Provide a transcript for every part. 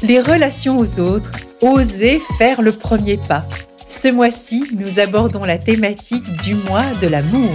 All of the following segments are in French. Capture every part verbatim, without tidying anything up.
Les relations aux autres, osez faire le premier pas. Ce mois-ci, nous abordons la thématique du mois de l'amour.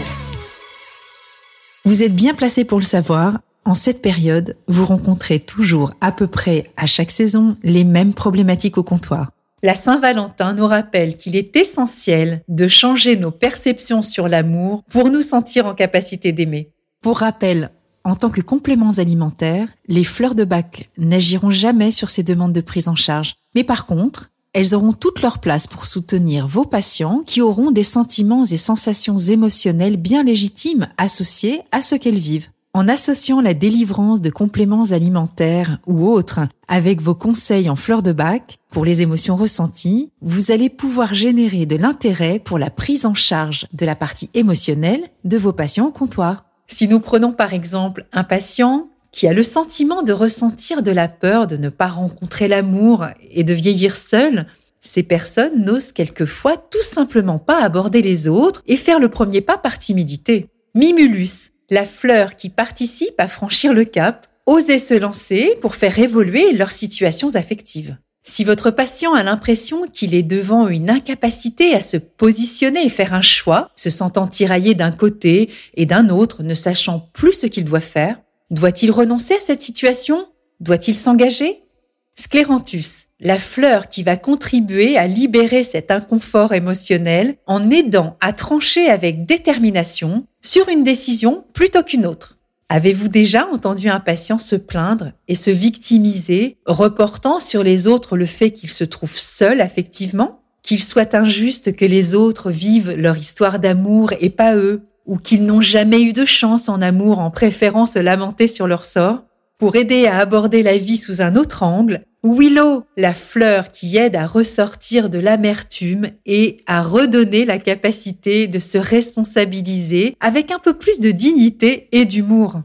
Vous êtes bien placé pour le savoir, en cette période, vous rencontrez toujours à peu près à chaque saison les mêmes problématiques au comptoir. La Saint-Valentin nous rappelle qu'il est essentiel de changer nos perceptions sur l'amour pour nous sentir en capacité d'aimer. Pour rappel, en tant que compléments alimentaires, les fleurs de bac n'agiront jamais sur ces demandes de prise en charge. Mais par contre, elles auront toute leur place pour soutenir vos patients qui auront des sentiments et sensations émotionnelles bien légitimes associés à ce qu'elles vivent. En associant la délivrance de compléments alimentaires ou autres avec vos conseils en fleurs de bac pour les émotions ressenties, vous allez pouvoir générer de l'intérêt pour la prise en charge de la partie émotionnelle de vos patients au comptoir. Si nous prenons par exemple un patient qui a le sentiment de ressentir de la peur de ne pas rencontrer l'amour et de vieillir seul, ces personnes n'osent quelquefois tout simplement pas aborder les autres et faire le premier pas par timidité. Mimulus, la fleur qui participe à franchir le cap, osez se lancer pour faire évoluer leurs situations affectives. Si votre patient a l'impression qu'il est devant une incapacité à se positionner et faire un choix, se sentant tiraillé d'un côté et d'un autre, ne sachant plus ce qu'il doit faire, doit-il renoncer à cette situation ? Doit-il s'engager ? Scléranthus, la fleur qui va contribuer à libérer cet inconfort émotionnel en aidant à trancher avec détermination sur une décision plutôt qu'une autre. Avez-vous déjà entendu un patient se plaindre et se victimiser, reportant sur les autres le fait qu'il se trouve seul affectivement, qu'il soit injuste que les autres vivent leur histoire d'amour et pas eux, ou qu'ils n'ont jamais eu de chance en amour en préférant se lamenter sur leur sort? Pour aider à aborder la vie sous un autre angle, Willow, la fleur qui aide à ressortir de l'amertume et à redonner la capacité de se responsabiliser avec un peu plus de dignité et d'humour.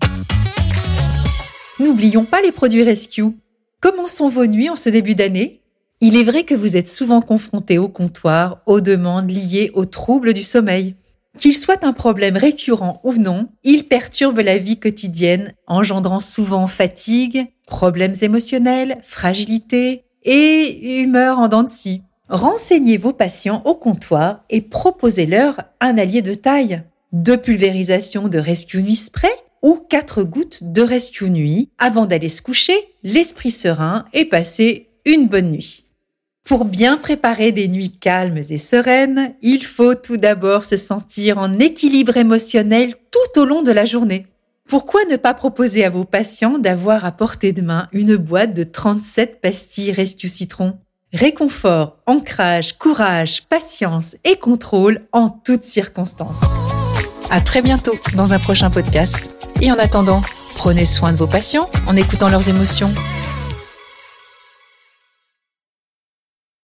N'oublions pas les produits Rescue. Comment sont vos nuits en ce début d'année ? Il est vrai que vous êtes souvent confrontés au comptoir aux demandes liées aux troubles du sommeil. Qu'il soit un problème récurrent ou non, il perturbe la vie quotidienne, engendrant souvent fatigue, problèmes émotionnels, fragilité et humeur en dents de scie. Renseignez vos patients au comptoir et proposez-leur un allié de taille. Deux pulvérisations de Rescue Nuit Spray ou quatre gouttes de Rescue Nuit avant d'aller se coucher, l'esprit serein et passer une bonne nuit. Pour bien préparer des nuits calmes et sereines, il faut tout d'abord se sentir en équilibre émotionnel tout au long de la journée. Pourquoi ne pas proposer à vos patients d'avoir à portée de main une boîte de trente-sept pastilles Rescue Citron ? Réconfort, ancrage, courage, patience et contrôle en toutes circonstances. À très bientôt dans un prochain podcast. Et en attendant, prenez soin de vos patients en écoutant leurs émotions.